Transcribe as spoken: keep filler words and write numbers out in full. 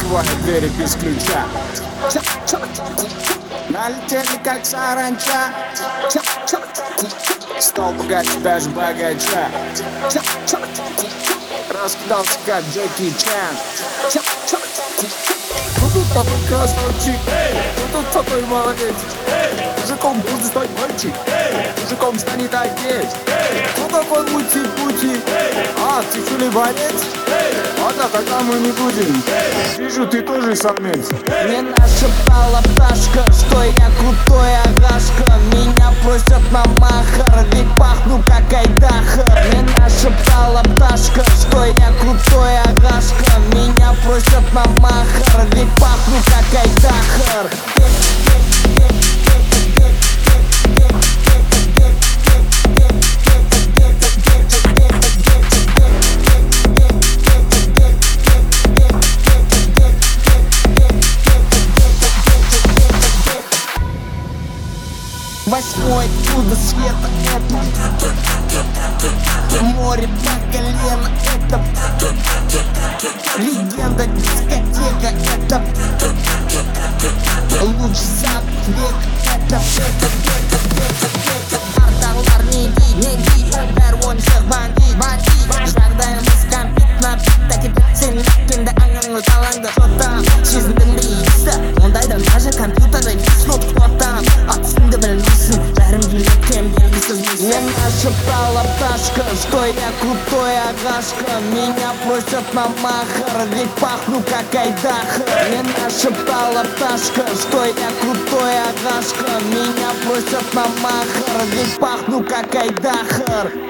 открывает двери без ключа. Налетели как саранча. Стал богаче даже богача. Раскидался как Джеки Чан. Ну тут такой красавчик, ну тут такой молодец. Мужиком будет стать мальчик, мужиком станет отец. Ну какой мути-пути, а ты что ли борец? Ладно, тогда мы не будем. Вижу, ты тоже самец. Мне нашептала пташка, что я крутой агашка. Меня просят на махар, ведь пахну как айдахар. Мне нашептала пташка, что я крутой агашка. Меня просят на махар, ведь пахну как айдахар. Восьмой чудо света это море по колено, это легенда дискотека, это луч запах века, это Арталар не ди, не ди, бәрі всех бандит, бандит. Жағдайымыз компит напит, тәкіп сен әккенді аңыңыз алаңды жоттам. Сезіндің бе иісі, ондайдан даже компьютерді снуп қоттам. Атысыңды білмейсің, бәрім билеткен белгісіз мисың. Мне нашептала пташка, что я крутой агашка. Меня просят на махар, ведь пахну как айдахар. Мне нашептала пташка, что я крутой агашка. Меня просят на махар, ведь пахну как айдахар.